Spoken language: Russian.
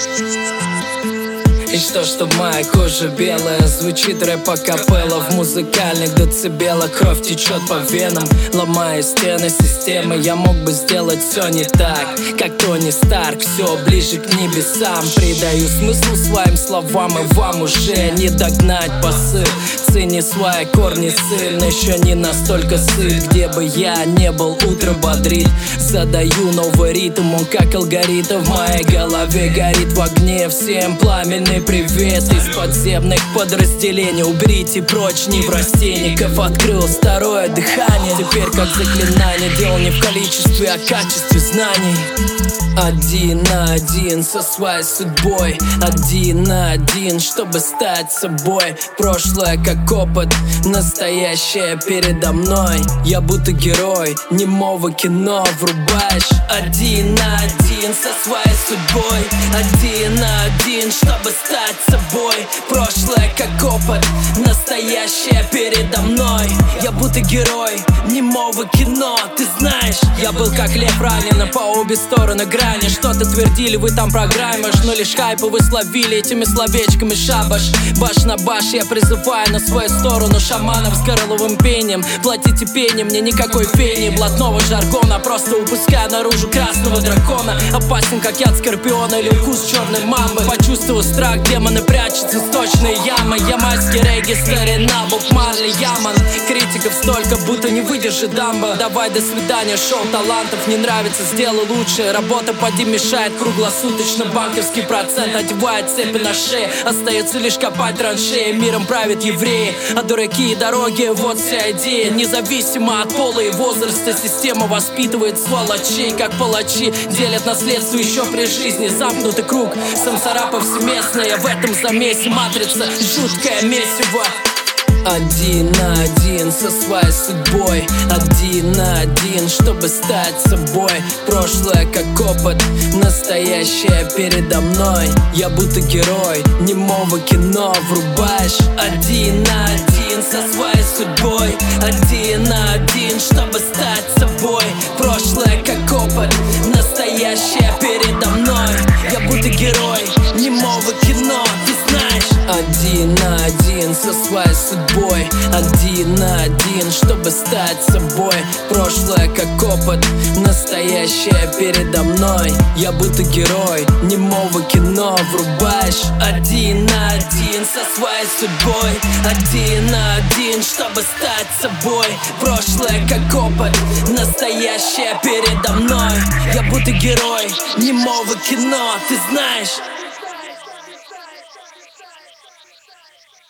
И что моя кожа белая, звучит рэп-акапелла. В музыкальных децибелах кровь течет по венам, ломая стены системы. Я мог бы сделать все не так, как Тони Старк. Все ближе к небесам, придаю смысл своим словам, и вам уже не догнать посыл. Цени свои корни сильно, еще не настолько сыт. Где бы я не был, утро бодрит. Задаю новый ритм, он как алгоритм в моей голове горит в огне. Всем пламенный привет из подземных подразделений. Уберите прочь неврастенников, открыл второе дыхание. Теперь как заклинание, дело не в количестве, а качестве знаний. Один на один со своей судьбой, один на один, чтобы стать собой. Прошлое как опыт, настоящее передо мной. Я будто герой немого кино, врубаешь. Один на один со своей судьбой, один на один, чтобы стать собой. Прошлое как опыт, настоящее передо мной. Я будто герой немого кино, ты знаешь. Я был как лев ранен, по обе стороны грани. Что-то твердили вы там программишь, но лишь хайпы вы словили этими словечками шабаш. Баш на баш я призываю на свою сторону шаманов с горловым пением. Платите пением, мне никакой фени, блатного жаргона. Просто упуская наружу красного дракона. Опасен как яд скорпиона или укус черной мамбы. Почувствовал страх, демоны прячутся в сточные ямы. Ямайский регги, старина, Боб Марли, Яман. Критиков столько, будто не выдержит дамба. Давай, до свидания, шоу талантов не нравится, сделай лучше. Работа поди мешает круглосуточно, банковский процент одевает цепи на шее. Остается лишь копать траншеи, миром правят евреи. А дураки и дороги, вот вся идея. Независимо от пола и возраста, система воспитывает сволочей, как палачи делят наследство еще при жизни. Замкнутый круг, самсара повсеместная. В этом замесе матрица, жуткое месиво. Один на один со своей судьбой, один на один, чтобы стать собой. Прошлое как опыт, настоящее передо мной. Я будто герой немого кино, врубаешь. Один на один со своей судьбой, один на один, чтобы стать собой. Прошлое как опыт, настоящее передо мной. Я будто герой немого кино, ты знаешь. Один на один со своей судьбой, один на один, чтобы стать собой. Прошлое как опыт, настоящее передо мной. Я будто герой немого кино, врубаешь. Один на один со своей судьбой, один на один, чтобы стать собой. Прошлое как опыт, настоящее передо мной. Я будто герой немого кино, ты знаешь.